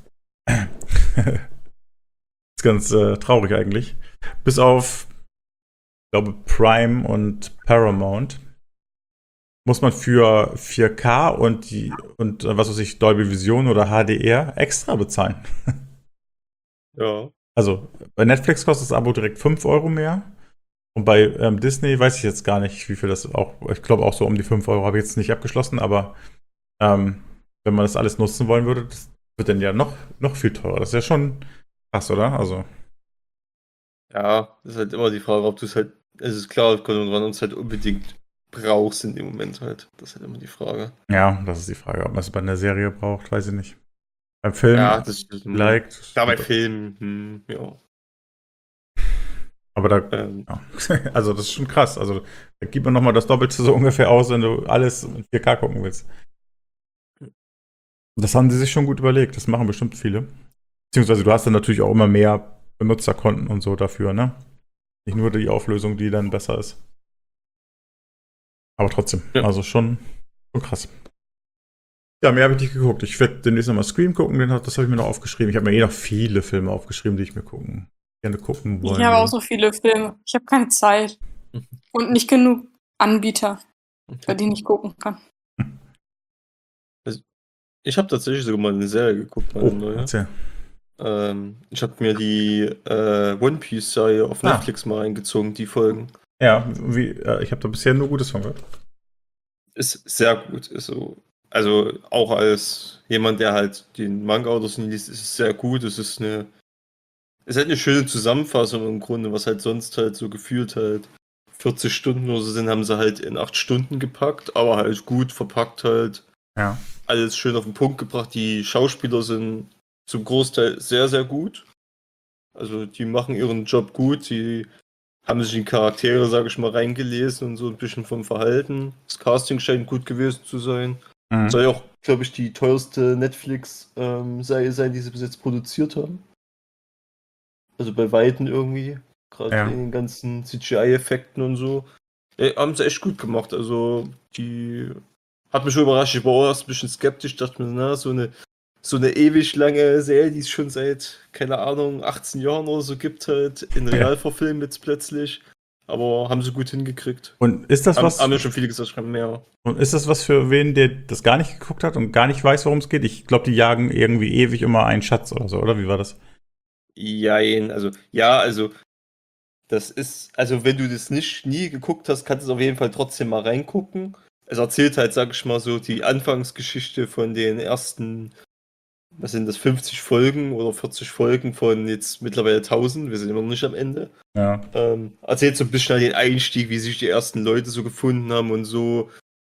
ist ganz traurig eigentlich. Bis auf, ich glaube, Prime und Paramount muss man für 4K und was weiß ich, Dolby Vision oder HDR extra bezahlen. Ja. Also bei Netflix kostet das Abo direkt 5 Euro mehr. Und bei Disney weiß ich jetzt gar nicht, wie viel das auch, ich glaube auch so um die 5 Euro habe ich jetzt nicht abgeschlossen, aber wenn man das alles nutzen wollen würde, das wird dann ja noch viel teurer. Das ist ja schon krass, oder? Also. Ja, das ist halt immer die Frage, ob du es halt, es ist klar, ob man es halt unbedingt brauchst in dem Moment halt. Das ist halt immer die Frage. Ja, das ist die Frage, ob man es bei einer Serie braucht, weiß ich nicht. Beim Film das liked. Da bei Filmen, ja. Aber da, ja. Also das ist schon krass. Also da gibt man nochmal das Doppelte so ungefähr aus, wenn du alles in 4K gucken willst. Das haben sie sich schon gut überlegt. Das machen bestimmt viele. Beziehungsweise du hast dann natürlich auch immer mehr Benutzerkonten und so dafür, ne? Nicht nur die Auflösung, die dann besser ist. Aber trotzdem, also schon krass. Ja, mehr habe ich nicht geguckt. Ich werde demnächst nochmal Scream gucken, das habe ich mir noch aufgeschrieben. Ich habe mir noch viele Filme aufgeschrieben, die ich mir gerne gucken wollen. Ich habe auch so viele Filme. Ich habe keine Zeit. Und nicht genug Anbieter, bei denen ich gucken kann. Also, ich habe tatsächlich sogar mal eine Serie geguckt. Erzähl. Ich habe mir die One Piece Serie auf Netflix mal reingezogen, die Folgen. Ja, ich habe da bisher nur Gutes von gehört. Ist sehr gut. Ist so, also auch als jemand, der halt den Manga oder so liest, ist es sehr gut. Es ist halt eine schöne Zusammenfassung im Grunde, was halt sonst halt so gefühlt halt 40 Stunden oder so sind, haben sie halt in 8 Stunden gepackt, aber halt gut verpackt halt. Ja. Alles schön auf den Punkt gebracht. Die Schauspieler sind zum Großteil sehr, sehr gut. Also die machen ihren Job gut, die haben sich in Charaktere, sage ich mal, reingelesen und so ein bisschen vom Verhalten. Das Casting scheint gut gewesen zu sein. Soll ja auch, glaube ich, die teuerste Netflix-Serie sein, die sie bis jetzt produziert haben. Also bei Weitem irgendwie. Gerade in den ganzen CGI-Effekten und so. Haben sie echt gut gemacht. Also die hat mich schon überrascht. Ich war auch erst ein bisschen skeptisch. Dachte mir, so eine ewig lange Serie, die es schon seit, keine Ahnung, 18 Jahren oder so gibt, halt in Realverfilm jetzt plötzlich. Aber haben sie gut hingekriegt. Und ist das was? Haben ja schon viele gesagt, mehr. Und ist das was für wen, der das gar nicht geguckt hat und gar nicht weiß, worum es geht? Ich glaube, die jagen irgendwie ewig immer einen Schatz oder so, oder? Wie war das? Also das ist, also wenn du das nie geguckt hast, kannst du auf jeden Fall trotzdem mal reingucken. Es erzählt halt, sag ich mal so, die Anfangsgeschichte von den ersten, was sind das, 50 Folgen oder 40 Folgen von jetzt mittlerweile 1000, wir sind immer noch nicht am Ende. Ja. Erzählt so ein bisschen den Einstieg, wie sich die ersten Leute so gefunden haben und so.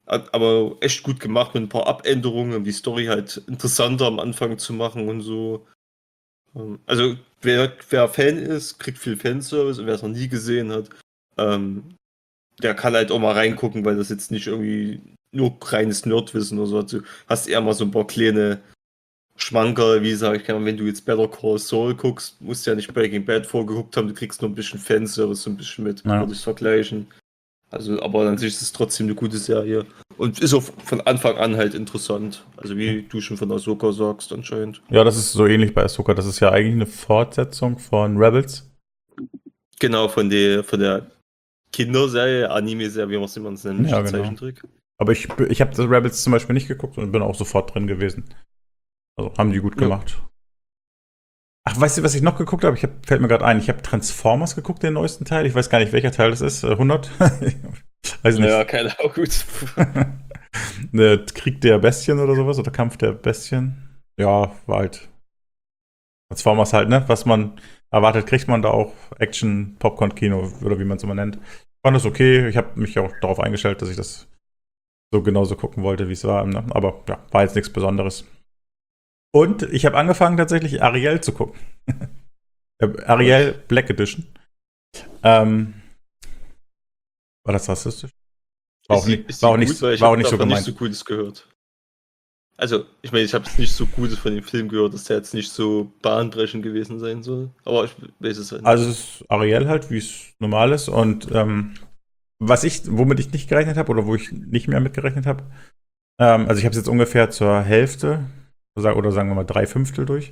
aber echt gut gemacht mit ein paar Abänderungen, um die Story halt interessanter am Anfang zu machen und so. Also, wer Fan ist, kriegt viel Fanservice, und wer es noch nie gesehen hat, der kann halt auch mal reingucken, weil das jetzt nicht irgendwie nur reines Nerdwissen oder so hat. Du hast eher mal so ein paar kleine Schmankerl, wie sage ich, wenn du jetzt Better Call Saul guckst, musst du ja nicht Breaking Bad vorgeguckt haben, du kriegst nur ein bisschen Fanservice, so ein bisschen mit, würde ich vergleichen. Also, aber an sich ist es trotzdem eine gute Serie. Und ist auch von Anfang an halt interessant. Also wie du schon von Ahsoka sagst anscheinend. Ja, das ist so ähnlich bei Ahsoka. Das ist ja eigentlich eine Fortsetzung von Rebels. Genau, von der Kinderserie, Anime-Serie, wie man es nennt, Ja, genau. Zeichentrick. Aber ich habe das Rebels zum Beispiel nicht geguckt und bin auch sofort drin gewesen. Also haben die gut gemacht. Ach, weißt du, was ich noch geguckt habe? Fällt mir gerade ein, ich habe Transformers geguckt, den neuesten Teil. Ich weiß gar nicht, welcher Teil das ist. 100? Weiß nicht. Ja, keine Ahnung, gut. Der Krieg der Bestien oder sowas, oder Kampf der Bestien. Ja, war halt Transformers halt, ne? Was man erwartet, kriegt man da auch. Action, Popcorn-Kino oder wie man es immer nennt. Ich fand das okay. Ich habe mich auch darauf eingestellt, dass ich das so genauso gucken wollte, wie es war. Ne? Aber ja, war jetzt nichts Besonderes. Und ich habe angefangen tatsächlich Ariel zu gucken. Ariel Black Edition. War das rassistisch? War auch nicht so gemeint. Nicht so Gutes gehört. Also, ich meine, ich habe nicht so Gutes von dem Film gehört, dass der jetzt nicht so bahnbrechend gewesen sein soll. Aber ich weiß es halt nicht. Also es ist Ariel halt, wie es normal ist. Und womit ich nicht gerechnet habe oder wo ich nicht mehr mitgerechnet habe, also ich habe es jetzt ungefähr zur Hälfte oder sagen wir mal 3/5 durch,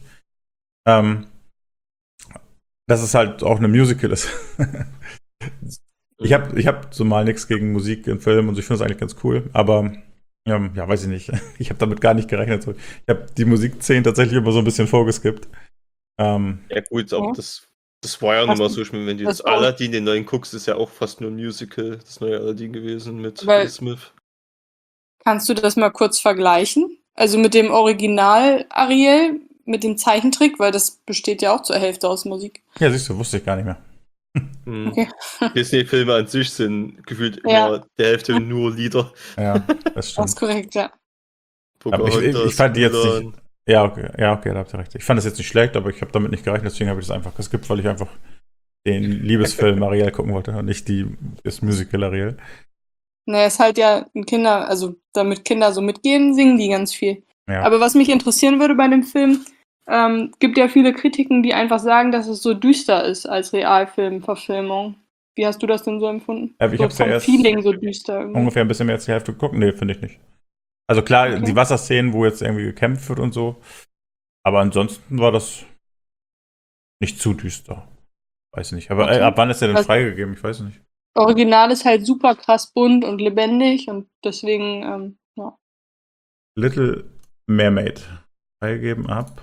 dass es halt auch eine Musical ist. Ich hab so mal nichts gegen Musik in Filmen und so, ich finde es eigentlich ganz cool, aber ja, weiß ich nicht. Ich habe damit gar nicht gerechnet. So. Ich habe die Musikszenen tatsächlich immer so ein bisschen vorgeskippt. Ja gut, aber das war ja nochmal so, wenn du jetzt Aladdin, den neuen guckst, ist ja auch fast nur ein Musical, das neue Aladdin gewesen mit Will Smith. Kannst du das mal kurz vergleichen? Also mit dem Original Ariel, mit dem Zeichentrick, weil das besteht ja auch zur Hälfte aus Musik. Ja, siehst du, wusste ich gar nicht mehr. Okay. Disney-Filme an sich sind gefühlt immer der Hälfte nur Lieder. Ja, das stimmt. Das ist korrekt, ja. Aber ich fand die jetzt nicht. Ja, okay, da habt ihr recht. Ich fand das jetzt nicht schlecht, aber ich habe damit nicht gerechnet, deswegen habe ich das einfach geskippt, weil ich einfach den Liebesfilm Ariel gucken wollte und nicht das Musical Ariel. Naja, ist halt ja also damit Kinder so mitgehen, singen die ganz viel. Ja. Aber was mich interessieren würde bei dem Film, gibt ja viele Kritiken, die einfach sagen, dass es so düster ist als Realfilmverfilmung. Wie hast du das denn so empfunden? Ich hab's ja erst Feeling so düster irgendwie. Ungefähr ein bisschen mehr als die Hälfte geguckt. Nee, finde ich nicht. Also klar, die Wasserszenen, wo jetzt irgendwie gekämpft wird und so. Aber ansonsten war das nicht zu düster. Weiß nicht. Aber ab wann ist der denn freigegeben? Ich weiß nicht. Original ist halt super krass bunt und lebendig und deswegen, ja. Little Mermaid. Freigegeben ab.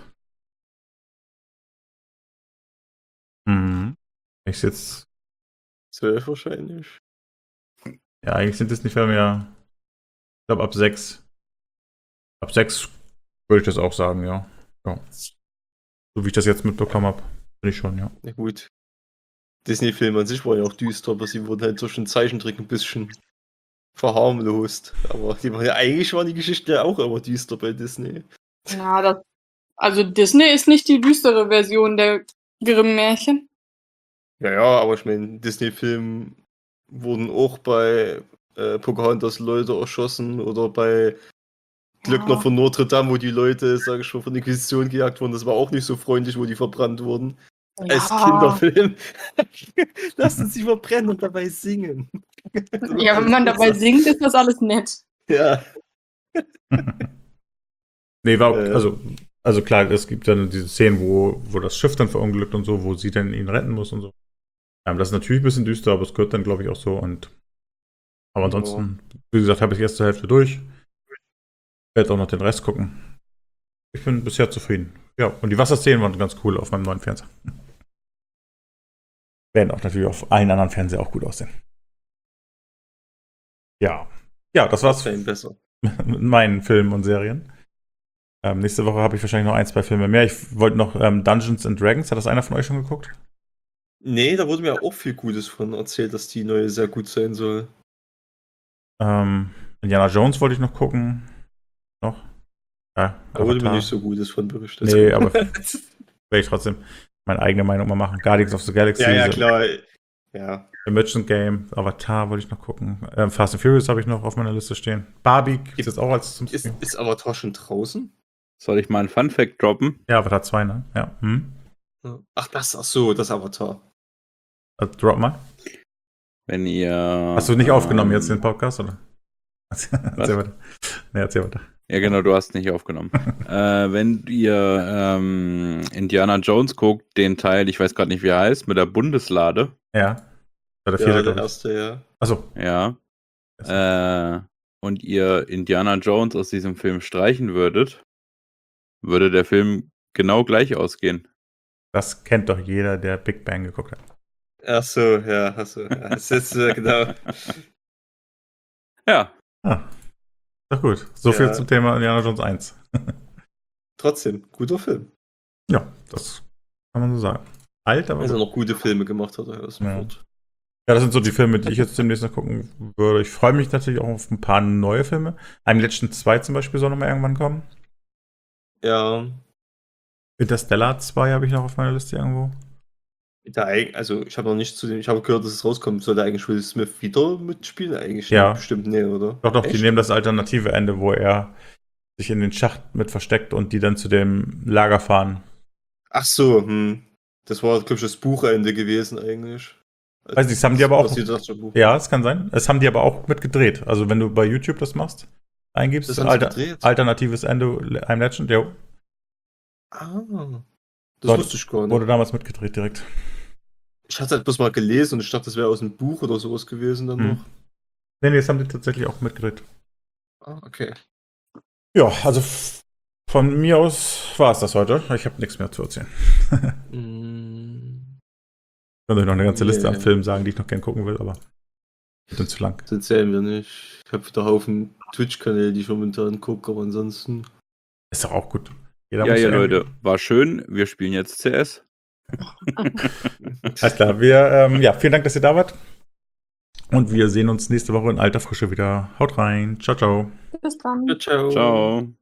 Ich jetzt 12 wahrscheinlich. Ja, eigentlich sind es nicht mehr. Ich glaube ab 6. Ab 6 würde ich das auch sagen, ja. So wie ich das jetzt mitbekommen habe, bin ich schon, ja. Na gut. Disney-Filme an sich waren ja auch düster, aber sie wurden halt durch den Zeichentrick ein bisschen verharmlost. Aber eigentlich waren die Geschichten ja auch immer düster bei Disney. Ja, also Disney ist nicht die düstere Version der Grimm-Märchen. Ja, aber ich meine, Disney-Filmen wurden auch bei Pocahontas Leute erschossen oder bei Glöckner von Notre Dame, wo die Leute, sag ich mal, von der Inquisition gejagt wurden. Das war auch nicht so freundlich, wo die verbrannt wurden. Ja. Als Kinderfilm. Lassen sie verbrennen und dabei singen. Ja, wenn man dabei singt, ist das alles nett. Ja. Nee, also klar, es gibt dann diese Szenen, wo das Schiff dann verunglückt und so, wo sie dann ihn retten muss und so. Das ist natürlich ein bisschen düster, aber es gehört dann, glaube ich, auch so. Aber ansonsten, wie gesagt, habe ich erst zur Hälfte durch. Ich werde auch noch den Rest gucken. Ich bin bisher zufrieden. Ja, und die Wasserszenen waren ganz cool auf meinem neuen Fernseher. Werden auch natürlich auf allen anderen Fernseher auch gut aussehen. Ja, das war's mit meinen Filmen und Serien. Nächste Woche habe ich wahrscheinlich noch 1, 2 Filme mehr. Ich wollte noch Dungeons and Dragons. Hat das einer von euch schon geguckt? Nee, da wurde mir auch viel Gutes von erzählt, dass die neue sehr gut sein soll. Indiana Jones wollte ich noch gucken. Noch. Ja, Aber wurde mir Avatar. nicht so gut, ist von berichtet. Nee, aber werde ich trotzdem meine eigene Meinung mal machen. Guardians of the Galaxy. Ja, klar. Ja. The Merchant Game, Avatar wollte ich noch gucken. Fast and Furious habe ich noch auf meiner Liste stehen. Barbie gibt es jetzt auch als zum Stream. Ist Avatar schon draußen? Soll ich mal einen Fun-Fact droppen? Ja, Avatar 2, ne? Ja. Ach so, das Avatar. Also, drop mal. Wenn ihr. Hast du nicht aufgenommen jetzt den Podcast, oder? Erzähl weiter. Nee, erzähl weiter. Ja, genau, du hast nicht aufgenommen. Wenn ihr Indiana Jones guckt, den Teil, ich weiß gerade nicht, wie er heißt, mit der Bundeslade. Ja. War der Ja, vierte, der glaub ich. erste, ja. Achso. Ja. Und ihr Indiana Jones aus diesem Film streichen würdet, würde der Film genau gleich ausgehen. Das kennt doch jeder, der Big Bang geguckt hat. Ach so, ja, hast du. Ja, das ist genau. Ja. Ah. Doch gut. So viel Ja. zum Thema Indiana Jones 1. Trotzdem, guter Film. Ja, das kann man so sagen. Alt, aber Also gut. noch gute Filme gemacht hat, aus dem Ja. Fort. Ja, das sind so die Filme, die ich jetzt demnächst noch gucken würde. Ich freue mich natürlich auch auf ein paar neue Filme. Ein letzten 2 zum Beispiel soll noch mal irgendwann kommen. Ja, Interstellar 2 habe ich noch auf meiner Liste irgendwo. also ich habe noch nicht ich habe gehört, dass es rauskommt. Soll der eigentlich Will Smith wieder mitspielen? Eigentlich Ja. bestimmt nee, oder? Doch, die Echt? nehmen das alternative Ende, wo er sich in den Schacht mit versteckt und die dann zu dem Lager fahren. Ach so, das war, glaube ich, das Buchende gewesen eigentlich. Weiß nicht, das haben die aber auch. Das Buch. Ja, es kann sein. Das haben die aber auch mitgedreht. Also wenn du bei YouTube das machst, eingibst, Das haben sie gedreht? alternatives Ende, I'm Legend, ja, Ah, das Dort wusste ich gar nicht. wurde damals mitgedreht direkt. Ich hatte halt bloß mal gelesen und ich dachte, das wäre aus einem Buch oder sowas gewesen dann noch. Nee, das haben die tatsächlich auch mitgedreht. Ah, okay. Ja, also von mir aus war es das heute. Ich habe nichts mehr zu erzählen. Ich könnte noch eine ganze Liste an Filmen sagen, die ich noch gern gucken will, aber wird dann zu lang. Das erzählen wir nicht. Ich habe wieder Haufen Twitch-Kanäle, die ich momentan gucke, aber ansonsten. Ist doch auch gut. Jeder Ja, muss irgendwie- Leute, war schön. Wir spielen jetzt CS. Alles klar, vielen Dank, dass ihr da wart. Und wir sehen uns nächste Woche in alter Frische wieder. Haut rein. Ciao, ciao. Bis dann. Ciao. Ciao.